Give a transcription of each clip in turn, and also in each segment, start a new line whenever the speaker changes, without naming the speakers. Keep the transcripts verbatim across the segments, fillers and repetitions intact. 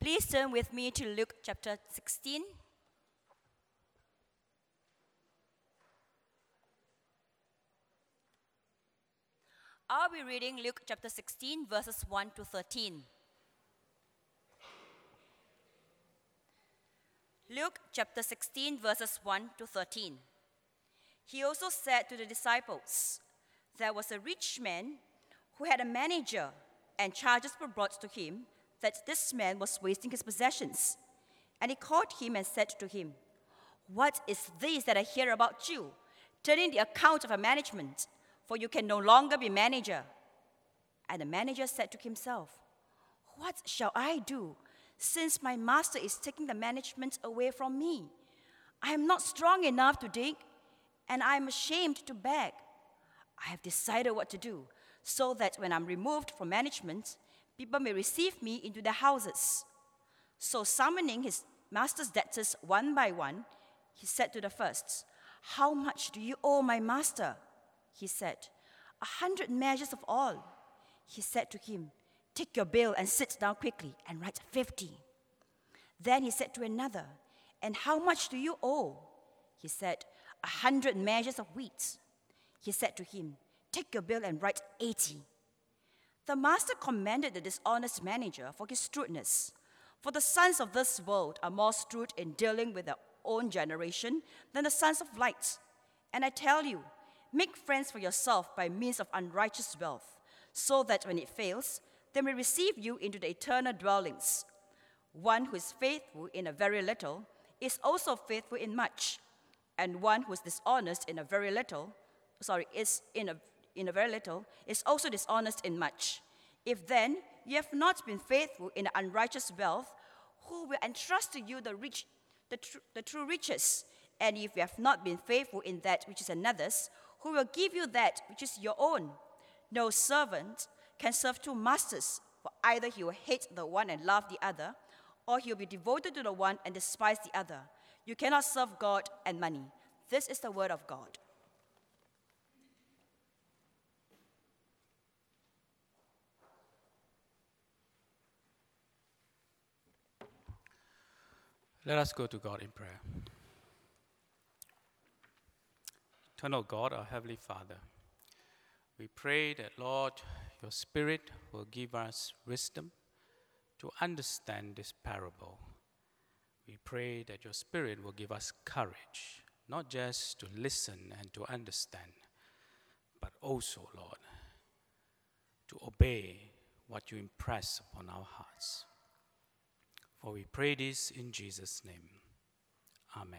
Please turn with me to Luke chapter sixteen. I'll be reading Luke chapter sixteen, verses one to thirteen. Luke chapter sixteen, verses one to thirteen. He also said to the disciples, "There was a rich man who had a manager, and charges were brought to him that this man was wasting his possessions. And he called him and said to him, 'What is this that I hear about you, turning the account of a management, for you can no longer be manager?' And the manager said to himself, 'What shall I do, since my master is taking the management away from me? I am not strong enough to dig, and I am ashamed to beg. I have decided what to do, so that when I'm removed from management, people may receive me into their houses.' So summoning his master's debtors one by one, he said to the first, 'How much do you owe my master?' He said, 'A hundred measures of oil.' He said to him, 'Take your bill and sit down quickly and write fifty.' Then he said to another, 'And how much do you owe?' He said, 'A hundred measures of wheat.' He said to him, 'Take your bill and write eighty.' The master commended the dishonest manager for his shrewdness. For the sons of this world are more shrewd in dealing with their own generation than the sons of light. And I tell you, make friends for yourself by means of unrighteous wealth, so that when it fails, they may receive you into the eternal dwellings. One who is faithful in a very little is also faithful in much, and one who is dishonest in a very little, sorry, is in a in a very little, is also dishonest in much. If then you have not been faithful in unrighteous wealth, who will entrust to you the rich, the, tr- the true riches? And if you have not been faithful in that which is another's, who will give you that which is your own? No servant can serve two masters, for either he will hate the one and love the other, or he will be devoted to the one and despise the other. You cannot serve God and money." This is the word of God.
Let us go to God in prayer. Eternal God, our Heavenly Father, we pray that, Lord, your Spirit will give us wisdom to understand this parable. We pray that your Spirit will give us courage, not just to listen and to understand, but also, Lord, to obey what you impress upon our hearts. For we pray this in Jesus' name. Amen.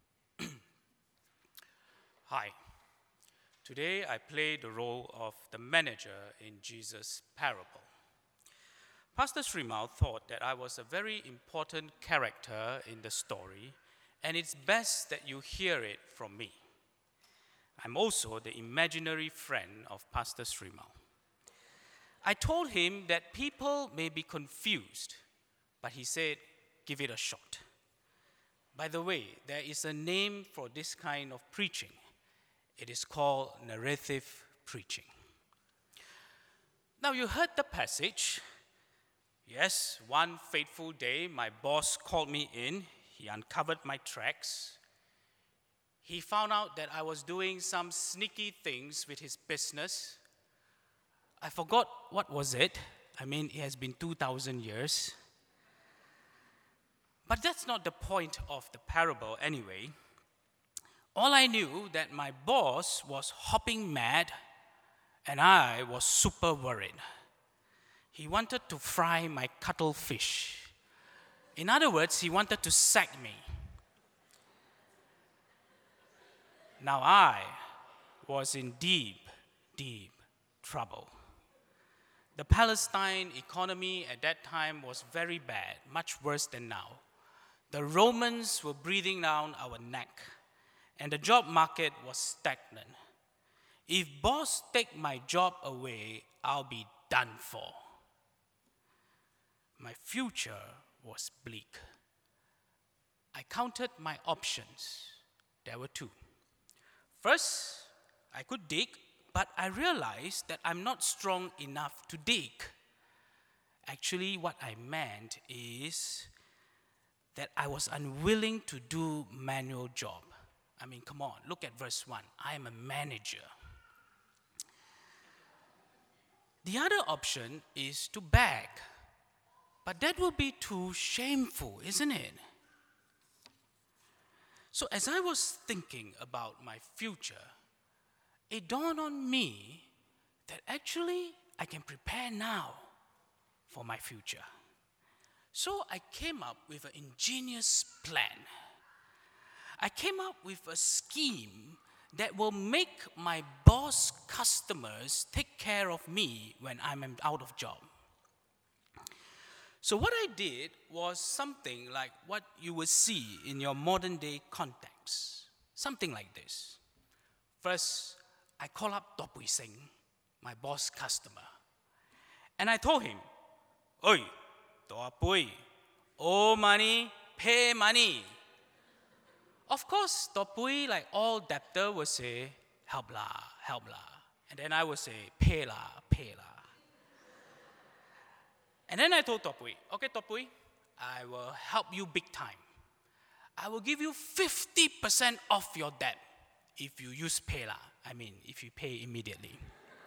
Hi. Today I play the role of the manager in Jesus' parable. Pastor Srimal thought that I was a very important character in the story, and it's best that you hear it from me. I'm also the imaginary friend of Pastor Srimal. I told him that people may be confused, but he said, "Give it a shot." By the way, there is a name for this kind of preaching. It is called narrative preaching. Now, you heard the passage. Yes, one fateful day, my boss called me in. He uncovered my tracks. He found out that I was doing some sneaky things with his business. I forgot what was it. I mean, it has been two thousand years. But that's not the point of the parable anyway. All I knew that my boss was hopping mad, and I was super worried. He wanted to fry my cuttlefish. In other words, he wanted to sack me. Now I was in deep, deep trouble. The Palestine economy at that time was very bad, much worse than now. The Romans were breathing down our neck, and the job market was stagnant. If boss take my job away, I'll be done for. My future was bleak. I counted my options. There were two. First, I could dig, but I realized that I'm not strong enough to dig. Actually, what I meant is that I was unwilling to do manual job. I mean, come on, look at verse one. I am a manager. The other option is to beg. But that would be too shameful, isn't it? So as I was thinking about my future, it dawned on me that actually I can prepare now for my future. So I came up with an ingenious plan. I came up with a scheme that will make my boss customers take care of me when I'm out of job. So what I did was something like what you would see in your modern day context. Something like this. First, I call up Tok Pui Sing, my boss customer. And I told him, "Oi, Tok Pui, owe money, pay money." Of course, Tok Pui, like all debtor, would say, "Help lah, help lah." And then I would say, "Pay lah, pay lah." And then I told Tok Pui, "Okay, Tok Pui, I will help you big time. I will give you fifty percent off your debt if you use PayLah. I mean, if you pay immediately."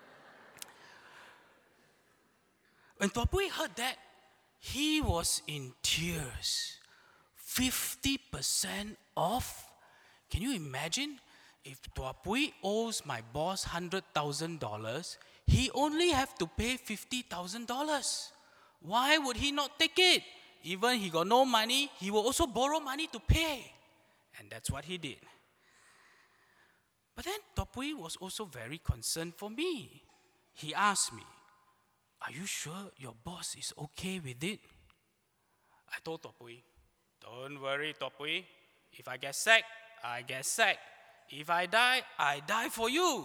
When Tok Pui heard that, he was in tears. fifty percent off? Can you imagine? If Tok Pui owes my boss one hundred thousand dollars, he only have to pay fifty thousand dollars. Why would he not take it? Even he got no money, he will also borrow money to pay. And that's what he did. But then Tok Pui was also very concerned for me. He asked me, "Are you sure your boss is okay with it?" I told Tok Pui, "Don't worry, Tok Pui. If I get sacked, I get sacked. If I die, I die for you."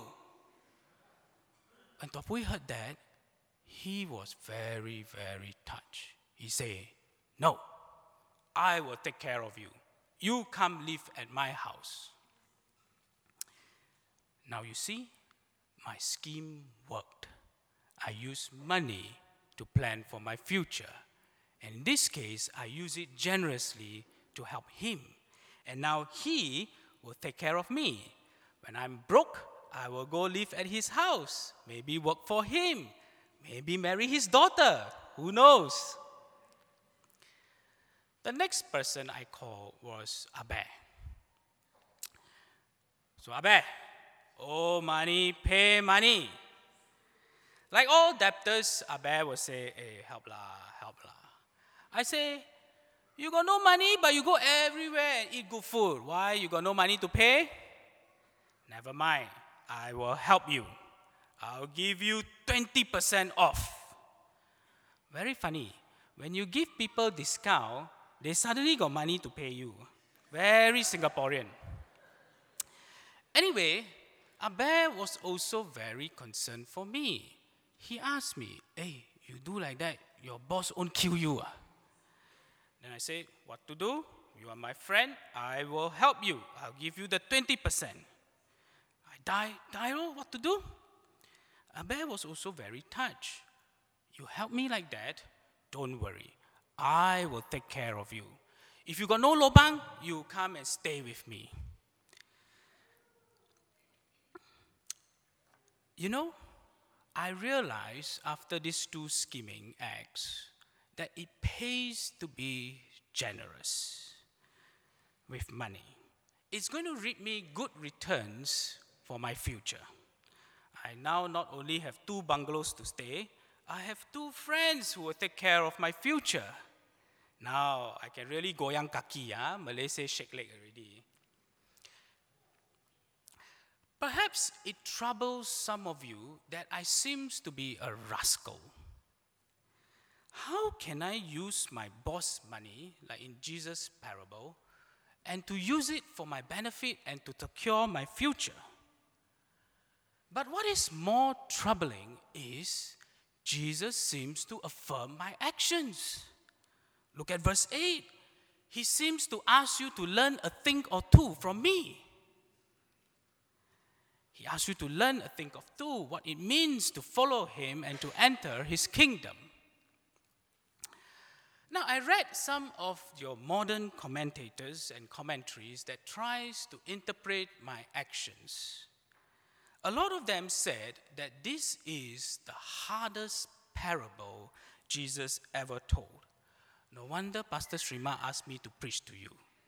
When Tok Pui heard that, he was very, very touched. He said, "No, I will take care of you. You come live at my house." Now you see, my scheme worked. I used money to plan for my future. And in this case, I use it generously to help him. And now he will take care of me. When I'm broke, I will go live at his house, maybe work for him, maybe marry his daughter. Who knows? The next person I called was Abel. So Abel, owe money, pay money. Like all debtors, Abel will say, "Hey, help lah, help lah." I say, "You got no money, but you go everywhere and eat good food. Why? You got no money to pay? Never mind, I will help you. I'll give you twenty percent off." Very funny. When you give people discount, they suddenly got money to pay you. Very Singaporean. Anyway, Abel was also very concerned for me. He asked me, "Hey, you do like that, your boss won't kill you." Ah? Then I said, "What to do? You are my friend. I will help you. I'll give you the twenty percent. I die, die, oh, what to do?" Abel was also very touched. "You help me like that? Don't worry. I will take care of you. If you got no lobang, you come and stay with me." You know, I realized after these two scheming acts that it pays to be generous with money. It's going to reap me good returns for my future. I now not only have two bungalows to stay, I have two friends who will take care of my future. Now I can really goyang kaki, ah? Malay say shake leg already. Perhaps it troubles some of you that I seems to be a rascal. How can I use my boss money, like in Jesus' parable, and to use it for my benefit and to secure my future? But what is more troubling is Jesus seems to affirm my actions. Look at verse eight. He seems to ask you to learn a thing or two from me. He asks you to learn a thing or two, what it means to follow him and to enter his kingdom. Now, I read some of your modern commentators and commentaries that tries to interpret my actions. A lot of them said that this is the hardest parable Jesus ever told. No wonder Pastor Srima asked me to preach to you.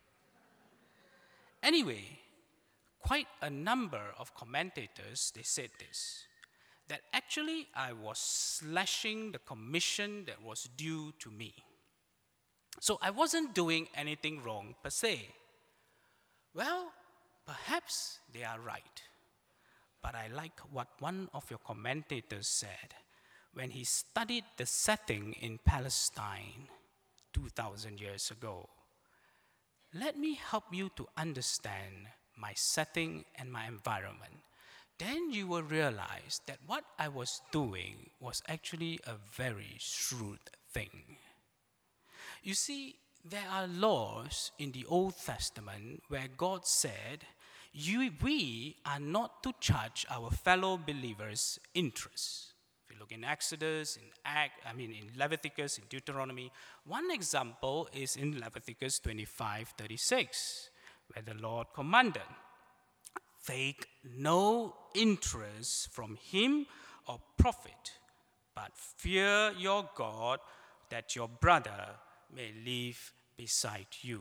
Anyway, quite a number of commentators, they said this, that actually I was slashing the commission that was due to me. So I wasn't doing anything wrong per se. Well, perhaps they are right. But I like what one of your commentators said when he studied the setting in Palestine two thousand years ago. Let me help you to understand my setting and my environment. Then you will realize that what I was doing was actually a very shrewd thing. You see, there are laws in the Old Testament where God said, you, we are not to charge our fellow believers interest. If you look in Exodus, in Act, I mean in Leviticus, in Deuteronomy, one example is in Leviticus twenty-five thirty-six, where the Lord commanded, take no interest from him or profit, but fear your God that your brother may live beside you.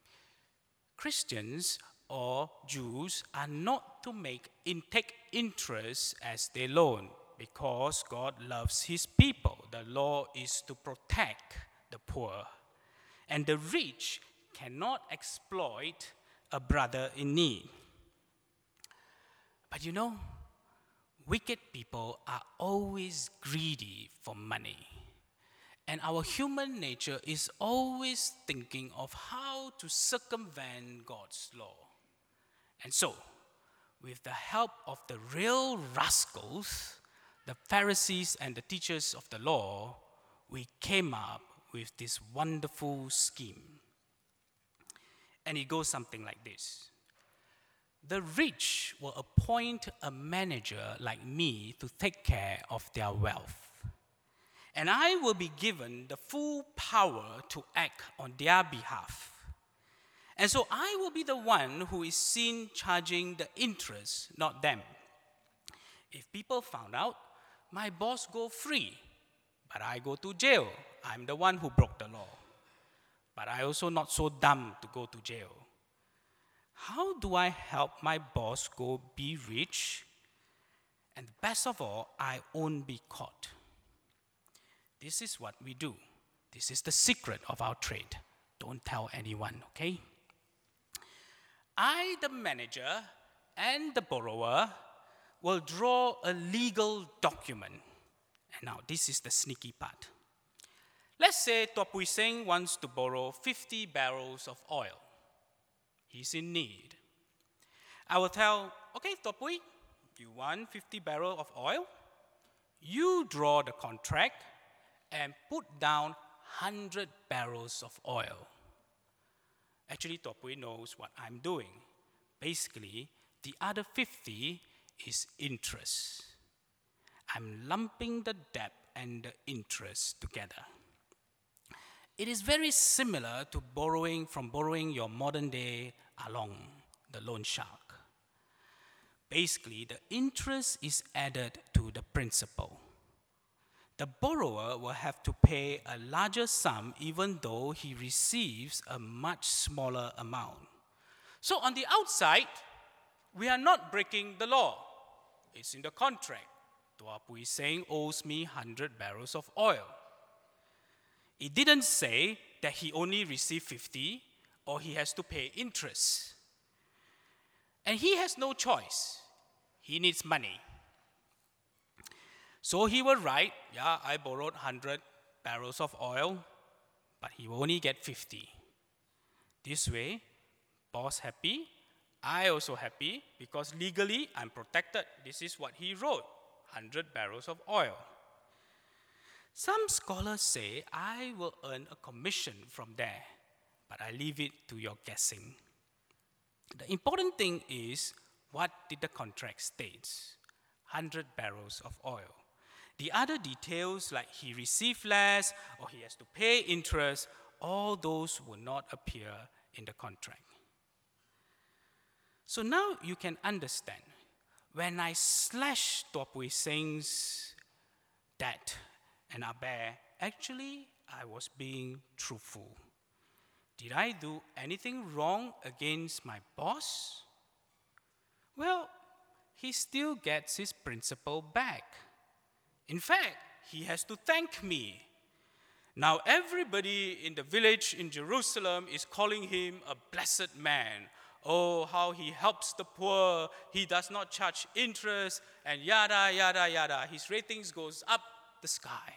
Christians or Jews are not to make in, take interest as they loan, because God loves his people. The law is to protect the poor, and the rich cannot exploit a brother in need. But you know, wicked people are always greedy for money. And our human nature is always thinking of how to circumvent God's law. And so, with the help of the real rascals, the Pharisees and the teachers of the law, we came up with this wonderful scheme. And it goes something like this. The rich will appoint a manager like me to take care of their wealth. And I will be given the full power to act on their behalf. And so I will be the one who is seen charging the interest, not them. If people found out, my boss go free, but I go to jail. I'm the one who broke the law. But I also not so dumb to go to jail. How do I help my boss go be rich? And best of all, I won't be caught. This is what we do. This is the secret of our trade. Don't tell anyone, okay? I, the manager, and the borrower will draw a legal document. And now, this is the sneaky part. Let's say Tua Pui Seng wants to borrow fifty barrels of oil. He's in need. I will tell, okay, Tua Pui, you want fifty barrels of oil? You draw the contract and put down one hundred barrels of oil. Actually, Tua Pui knows what I'm doing. Basically, the other fifty is interest. I'm lumping the debt and the interest together. It is very similar to borrowing from borrowing your modern day Along, the loan shark. Basically, the interest is added to the principal. The borrower will have to pay a larger sum even though he receives a much smaller amount. So on the outside, we are not breaking the law. It's in the contract. Tua Pui Seng owes me one hundred barrels of oil. It didn't say that he only received fifty or he has to pay interest. And he has no choice. He needs money. So he will write, yeah, I borrowed one hundred barrels of oil, but he will only get fifty. This way, boss happy, I also happy, because legally I'm protected. This is what he wrote, one hundred barrels of oil. Some scholars say I will earn a commission from there, but I leave it to your guessing. The important thing is, what did the contract state? one hundred barrels of oil. The other details, like he received less or he has to pay interest, all those will not appear in the contract. So now you can understand, when I slashed Tuo Pui Seng's debt and Abel, actually I was being truthful. Did I do anything wrong against my boss? Well, he still gets his principal back. In fact, he has to thank me. Now everybody in the village in Jerusalem is calling him a blessed man. Oh, how he helps the poor, he does not charge interest, and yada, yada, yada. His ratings goes up the sky.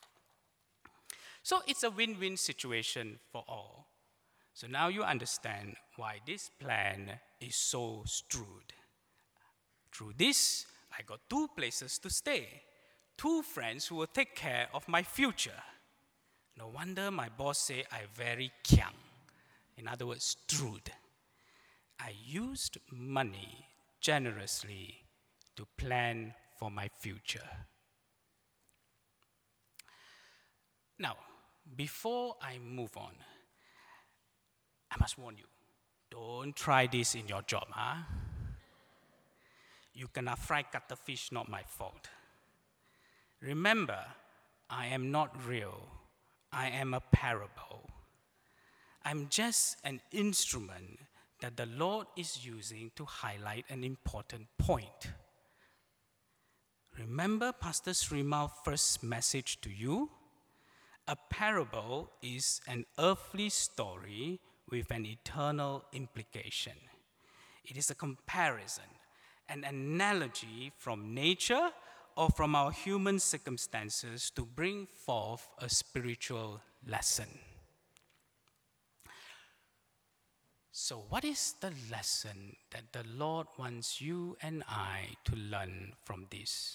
So it's a win-win situation for all. So now you understand why this plan is so shrewd. Through this, I got two places to stay, two friends who will take care of my future. No wonder my boss say I very kiang. In other words, shrewd. I used money generously to plan for my future. Now, before I move on, I must warn you, don't try this in your job, huh? You cannot fry cuttlefish, not my fault. Remember, I am not real. I am a parable. I'm just an instrument that the Lord is using to highlight an important point. Remember Pastor Srimal's first message to you? A parable is an earthly story with an eternal implication. It is a comparison, an analogy from nature or from our human circumstances to bring forth a spiritual lesson. So what is the lesson that the Lord wants you and I to learn from this?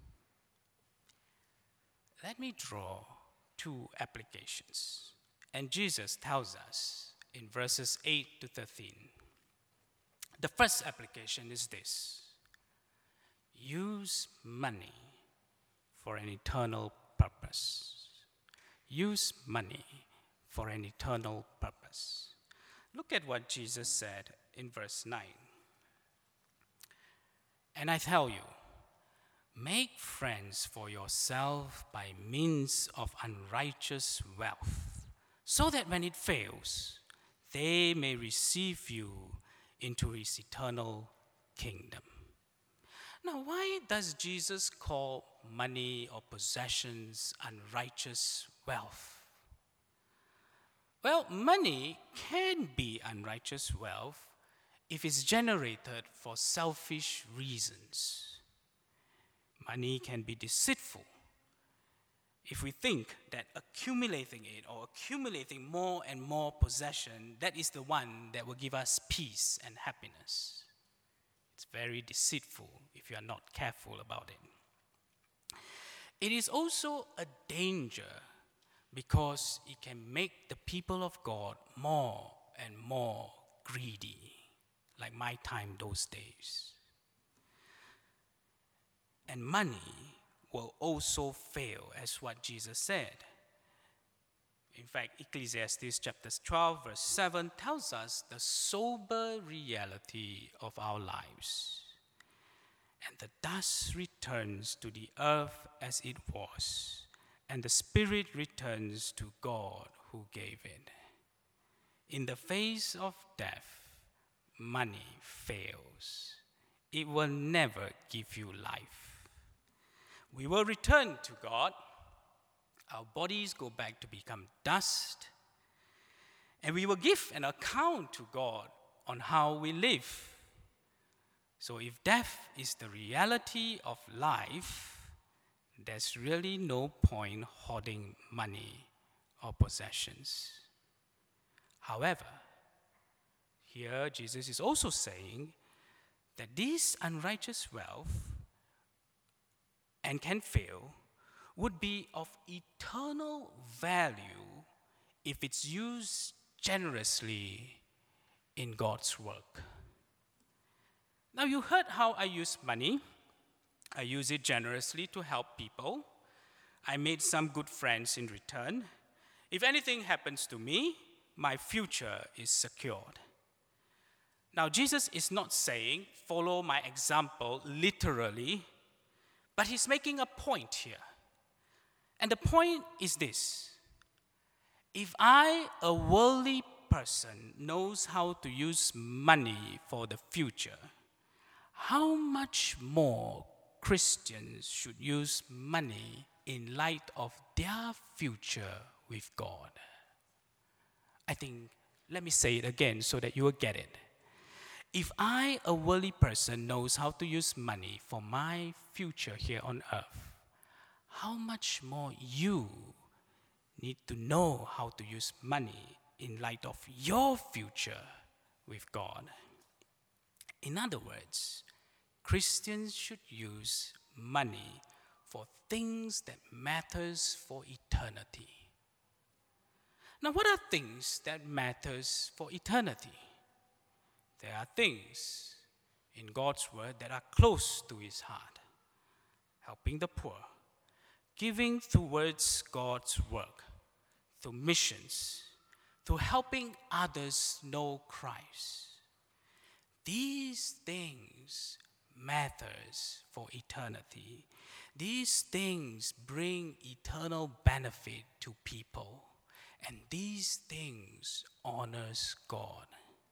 Let me draw two applications. And Jesus tells us in verses eight to thirteen. The first application is this: use money for an eternal purpose. Use money for an eternal purpose. Look at what Jesus said in verse nine. And I tell you, make friends for yourself by means of unrighteous wealth, so that when it fails, they may receive you into his eternal kingdom. Now, why does Jesus call money or possessions unrighteous wealth? Well, money can be unrighteous wealth if it's generated for selfish reasons. Money can be deceitful if we think that accumulating it or accumulating more and more possession, that is the one that will give us peace and happiness. It's very deceitful if you are not careful about it. It is also a danger because it can make the people of God more and more greedy, like my time those days. And money will also fail, as what Jesus said. In fact, Ecclesiastes chapter twelve, verse seven tells us the sober reality of our lives. And the dust returns to the earth as it was, and the spirit returns to God who gave it. In the face of death, money fails. It will never give you life. We will return to God. Our bodies go back to become dust. And we will give an account to God on how we live. So if death is the reality of life, there's really no point hoarding money or possessions. However, here Jesus is also saying that this unrighteous wealth, and can fail, would be of eternal value if it's used generously in God's work. Now you heard how I use money. I use it generously to help people. I made some good friends in return. If anything happens to me, my future is secured. Now, Jesus is not saying, follow my example literally, but he's making a point here. And the point is this: if I, a worldly person, knows how to use money for the future, how much more Christians should use money in light of their future with God? I think, let me say it again so that you will get it. If I, a worldly person, knows how to use money for my future here on earth, how much more you need to know how to use money in light of your future with God. In other words, Christians should use money for things that matters for eternity. Now, what are things that matters for eternity? There are things in God's word that are close to his heart: helping the poor, giving towards God's work, through missions, through helping others know Christ. These things matters for eternity. These things bring eternal benefit to people, and these things honors God.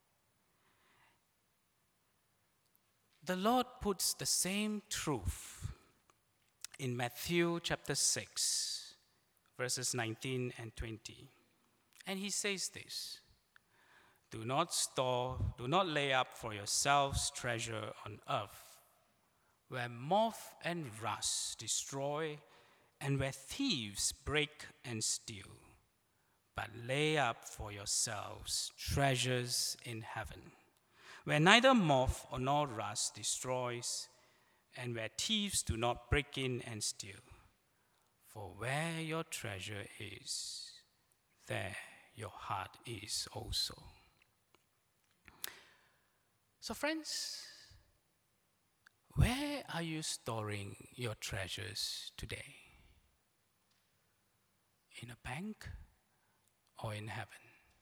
The Lord puts the same truth in Matthew chapter six, verses nineteen and twenty. And he says this: Do not store, do not lay up for yourselves treasure on earth, where moth and rust destroy, and where thieves break and steal. But lay up for yourselves treasures in heaven, where neither moth nor rust destroys, and where thieves do not break in and steal. For where your treasure is, there your heart is also. So friends, where are you storing your treasures today? In a bank or in heaven?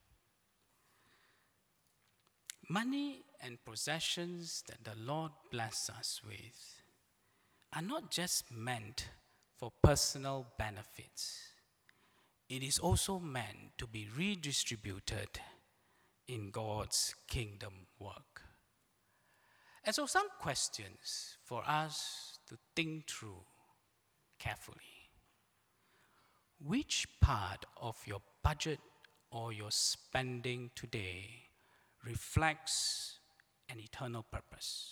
Money and possessions that the Lord bless us with are not just meant for personal benefits. It is also meant to be redistributed in God's kingdom work. And so some questions for us to think through carefully. Which part of your budget or your spending today reflects an eternal purpose?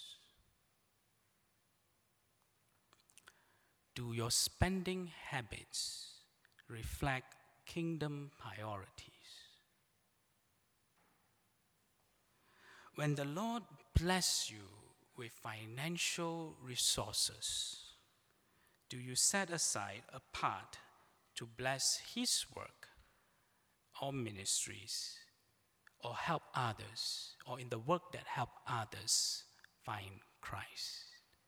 Do your spending habits reflect kingdom priorities? When the Lord bless you with financial resources, do you set aside a part to bless his work or ministries, or help others, or in the work that help others find Christ?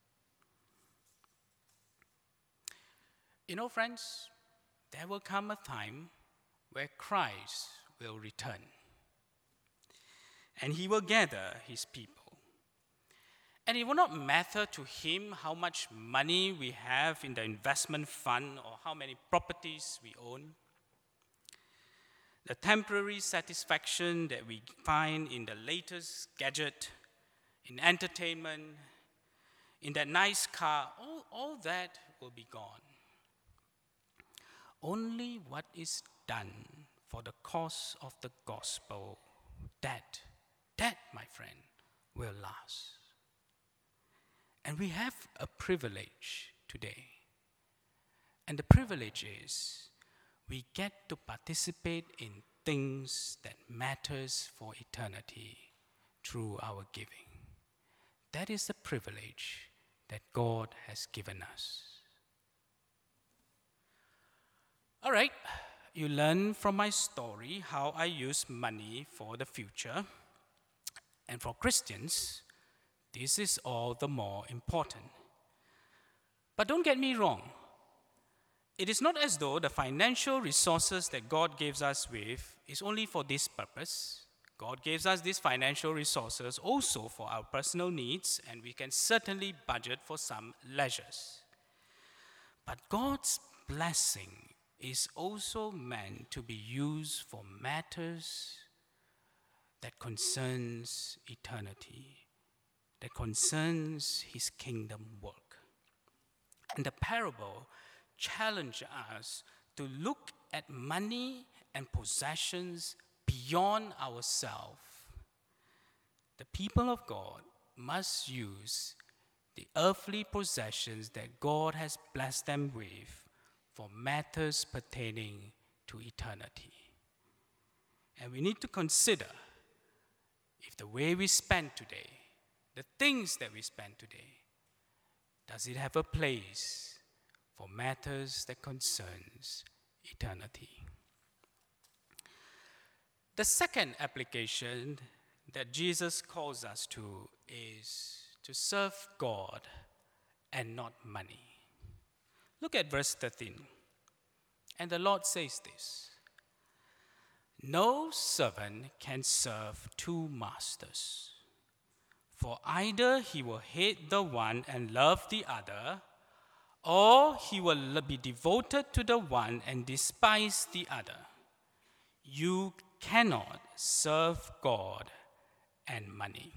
You know, friends, there will come a time where Christ will return, and he will gather his people. And it will not matter to him how much money we have in the investment fund or how many properties we own. The temporary satisfaction that we find in the latest gadget, in entertainment, in that nice car, all, all that will be gone. Only what is done for the cause of the gospel, that, that, my friend, will last. And we have a privilege today. And the privilege is we get to participate in things that matters for eternity through our giving. That is the privilege that God has given us. All right, you learn from my story how I use money for the future. And for Christians, this is all the more important. But don't get me wrong. it is not as though the financial resources that God gives us with is only for this purpose. God gives us these financial resources also for our personal needs, and we can certainly budget for some leisures. But God's blessing is also meant to be used for matters that concerns eternity, that concerns his kingdom work. And the parable challenges us to look at money and possessions beyond ourselves. The people of God must use the earthly possessions that God has blessed them with for matters pertaining to eternity. And we need to consider if the way we spend today, the things that we spend today, does it have a place for matters that concerns eternity? The second application that Jesus calls us to is to serve God and not money. Look at verse thirteen. And the Lord says this: "No servant can serve two masters, for either he will hate the one and love the other, or he will be devoted to the one and despise the other. You cannot serve God and money."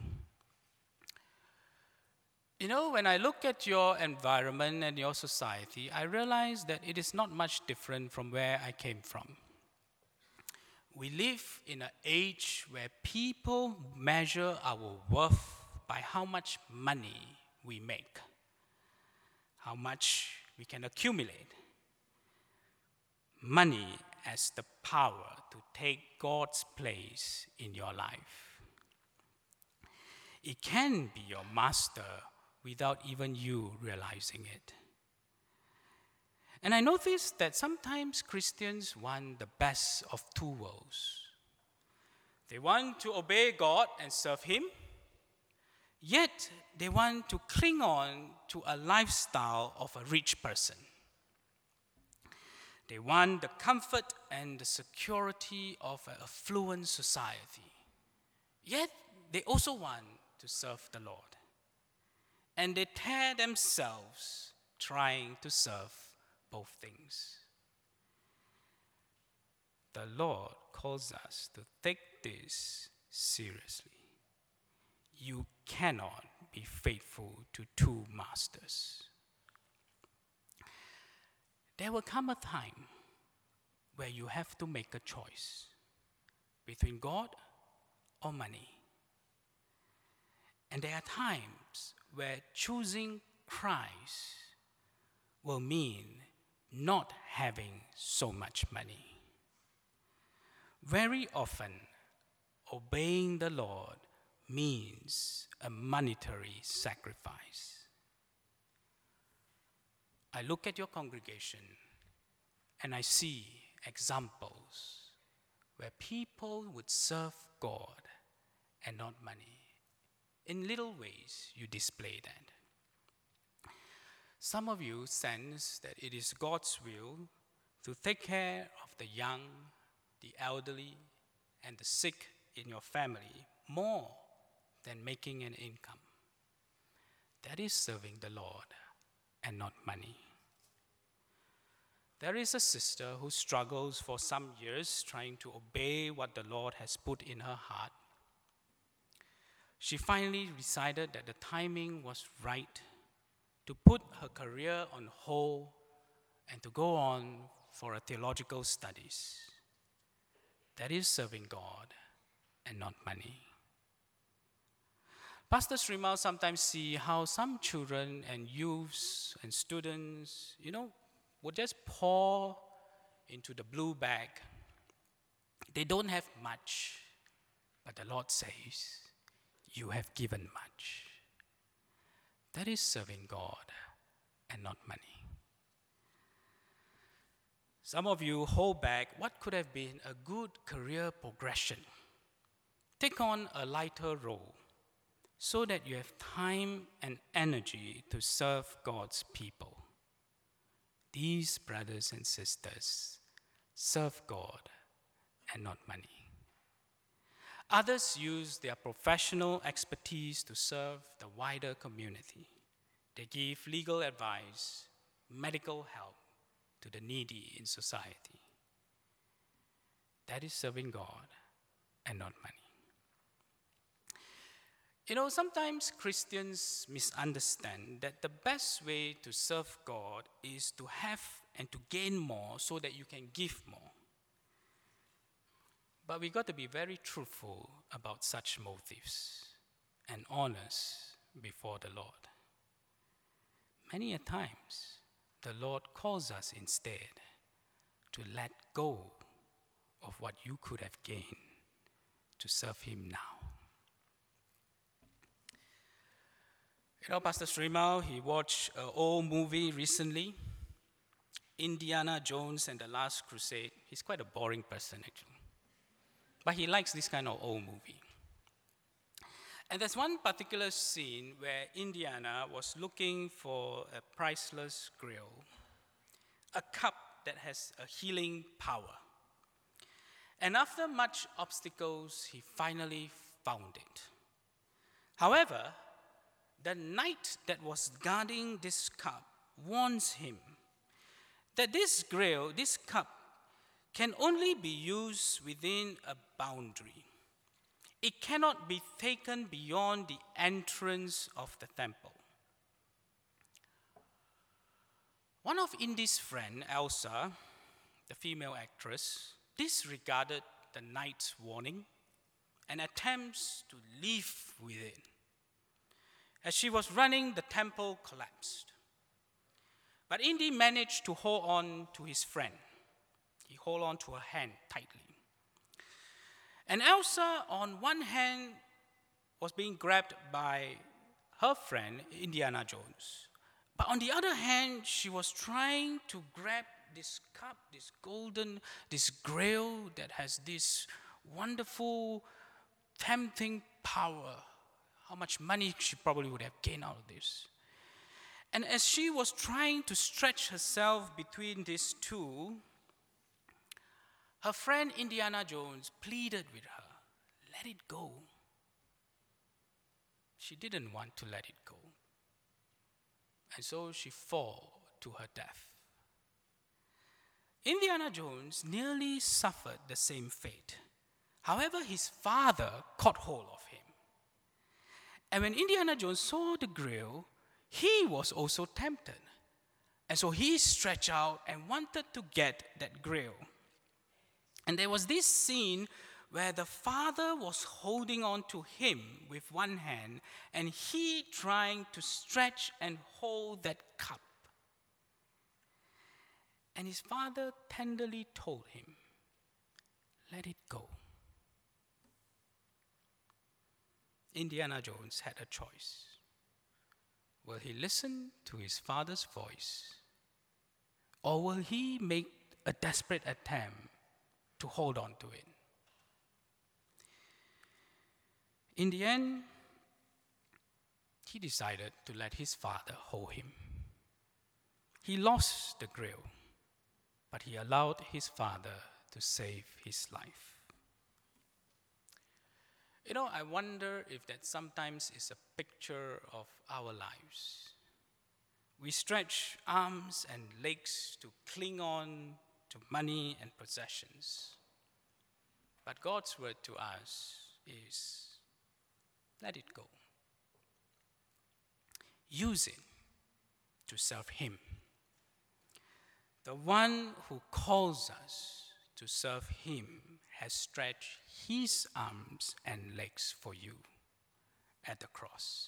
You know, when I look at your environment and your society, I realize that it is not much different from where I came from. We live in an age where people measure our worth by how much money we make, how much we can accumulate. Money has the power to take God's place in your life. It can be your master without even you realizing it. And I noticed that sometimes Christians want the best of two worlds. They want to obey God and serve him, yet they want to cling on to a lifestyle of a rich person. They want the comfort and the security of an affluent society, yet they also want to serve the Lord. And they tear themselves trying to serve both things. The Lord calls us to take this seriously. You cannot be faithful to two masters. There will come a time where you have to make a choice between God or money. And there are times where choosing Christ will mean not having so much money. Very often, obeying the Lord means a monetary sacrifice. I look at your congregation and I see examples where people would serve God and not money. In little ways, you display that. Some of you sense that it is God's will to take care of the young, the elderly, and the sick in your family more than making an income. That is serving the Lord and not money. There is a sister who struggles for some years trying to obey what the Lord has put in her heart. She finally decided that the timing was right to put her career on hold and to go on for her theological studies. That is serving God and not money. Pastor Srimal sometimes see how some children and youths and students, you know, would just pour into the blue bag. They don't have much, but the Lord says, you have given much. That is serving God and not money. Some of you hold back what could have been a good career progression. Take on a lighter role so that you have time and energy to serve God's people. These brothers and sisters serve God and not money. Others use their professional expertise to serve the wider community. They give legal advice, medical help to the needy in society. That is serving God and not money. You know, sometimes Christians misunderstand that the best way to serve God is to have and to gain more so that you can give more. But we got to be very truthful about such motives and honest before the Lord. Many a times, the Lord calls us instead to let go of what you could have gained to serve Him now. You know, Pastor Srimal, he watched an old movie recently, Indiana Jones and the Last Crusade. He's quite a boring person, actually. But he likes this kind of old movie. And there's one particular scene where Indiana was looking for a priceless grail, a cup that has a healing power. And after much obstacles, he finally found it. However, the knight that was guarding this cup warns him that this grail, this cup, can only be used within a boundary. It cannot be taken beyond the entrance of the temple. One of Indy's friends, Elsa, the female actress, disregarded the knight's warning and attempts to leave with it. As she was running, the temple collapsed. But Indy managed to hold on to his friend. He held on to her hand tightly. And Elsa, on one hand, was being grabbed by her friend, Indiana Jones. But on the other hand, she was trying to grab this cup, this golden, this grail that has this wonderful, tempting power. How much money she probably would have gained out of this. And as she was trying to stretch herself between these two, her friend Indiana Jones pleaded with her, let it go. She didn't want to let it go. And so she fell to her death. Indiana Jones nearly suffered the same fate. However, his father caught hold of him. And when Indiana Jones saw the grail, he was also tempted. And so he stretched out and wanted to get that grail. And there was this scene where the father was holding on to him with one hand and he trying to stretch and hold that cup. And his father tenderly told him, let it go. Indiana Jones had a choice. Will he listen to his father's voice, or will he make a desperate attempt to hold on to it? In the end, he decided to let his father hold him. He lost the grail, but he allowed his father to save his life. You know, I wonder if that sometimes is a picture of our lives. We stretch arms and legs to cling on to money and possessions. But God's word to us is, let it go. Use it to serve Him. The one who calls us to serve Him has stretched His arms and legs for you at the cross.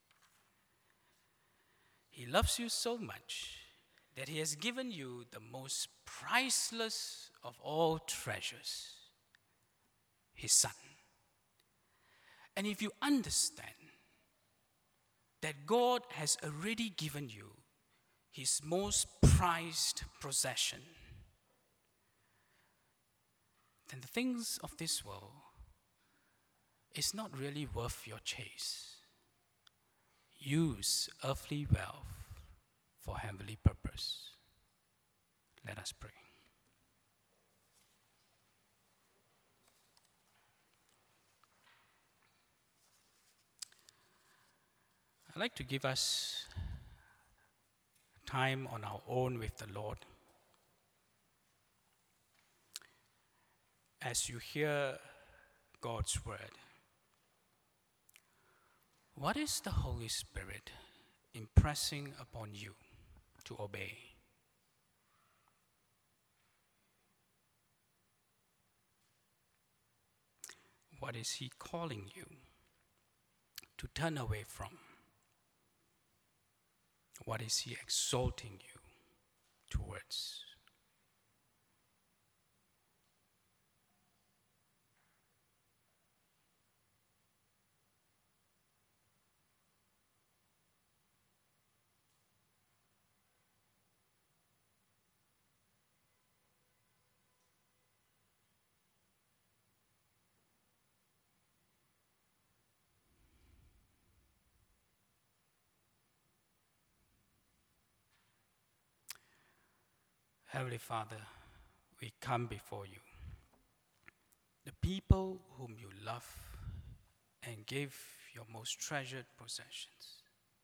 He loves you so much that He has given you the most priceless of all treasures, His Son. And if you understand that God has already given you His most prized possession, then the things of this world is not really worth your chase. Use earthly wealth for heavenly purpose. Let us pray. I'd like to give us time on our own with the Lord. As you hear God's word, what is the Holy Spirit impressing upon you to obey? What is He calling you to turn away from? What is He exalting you towards? Heavenly Father, we come before you, the people whom you love and gave your most treasured possessions.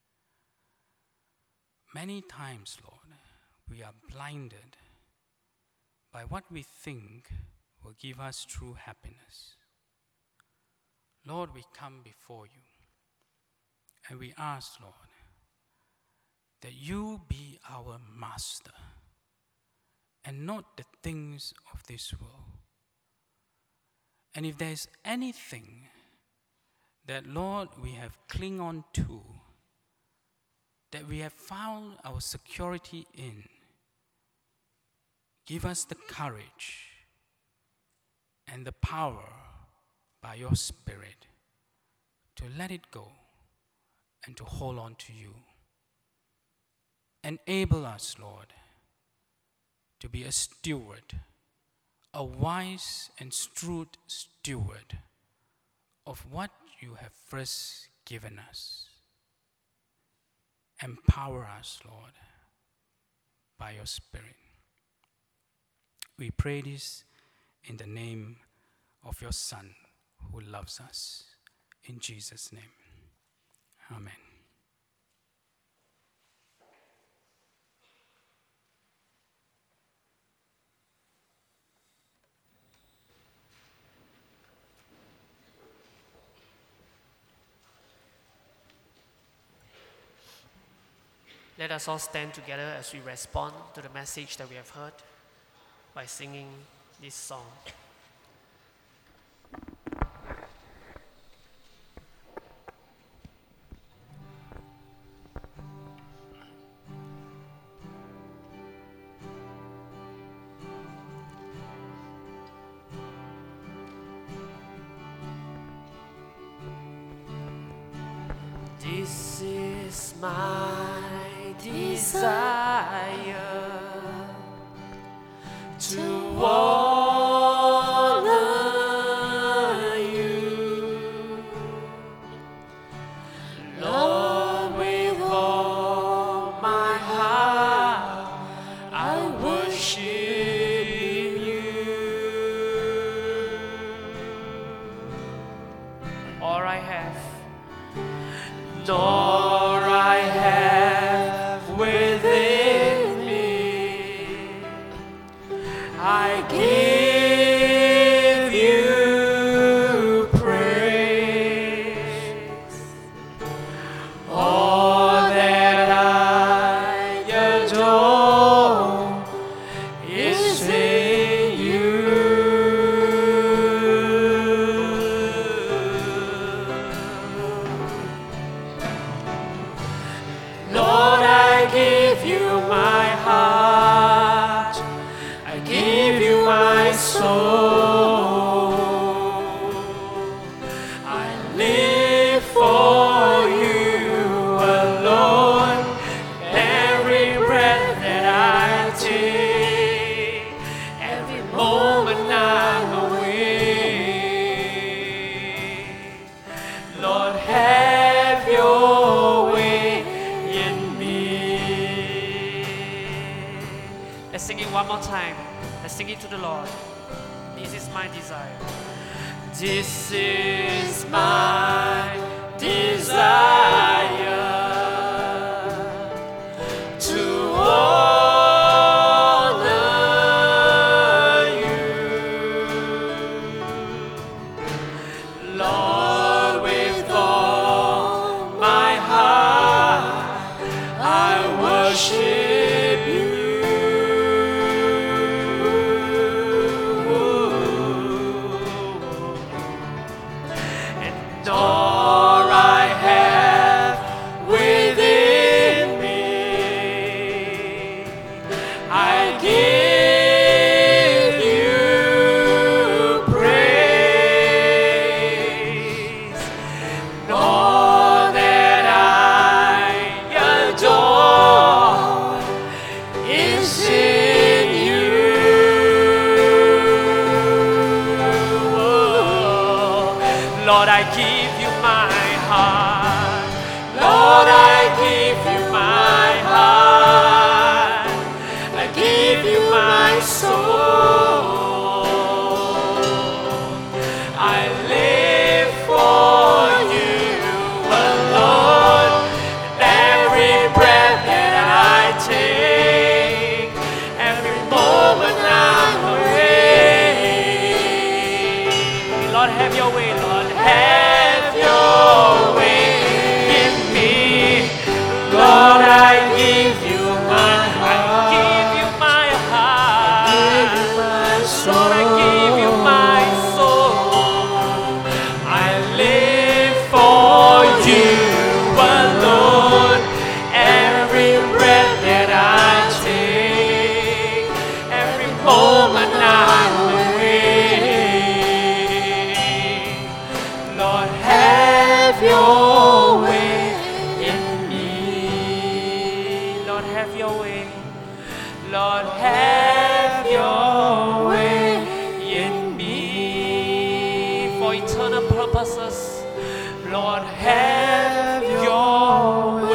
Many times, Lord, we are blinded by what we think will give us true happiness. Lord, we come before you and we ask, Lord, that you be our master and not the things of this world. And if there's anything that, Lord, we have clung on to, that we have found our security in, give us the courage and the power by your Spirit to let it go and to hold on to you. Enable us, Lord, to be a steward, a wise and shrewd steward of what you have first given us. Empower us, Lord, by your Spirit. We pray this in the name of your Son who loves us. In Jesus' name, amen.
Let us all stand together as we respond to the message that we have heard by singing this song. This is my desire to honor you, Lord, with all my heart I worship you. All I have, nor I have within me, I give you praise. All that I adore is in you. one more time. Let's sing it to the Lord. This is my desire. This is my desire to honor you, Lord, with all my heart I worship you. All I have within me, I give you praise. All that I adore is in you. Lord, I give Lord, I give you my heart, I give you my soul, I live for you alone, and every breath that I take, every moment I'm awake. Lord, have your way, Lord, have your way. Lord, I give you my heart. I give you my heart. I give you my soul. Lord, I give you my soul. I live for you alone. Every breath that I take, every moment I'm awake. Lord, have your way. Have your way, Lord, have your way in me for eternal purposes. Lord, have your way.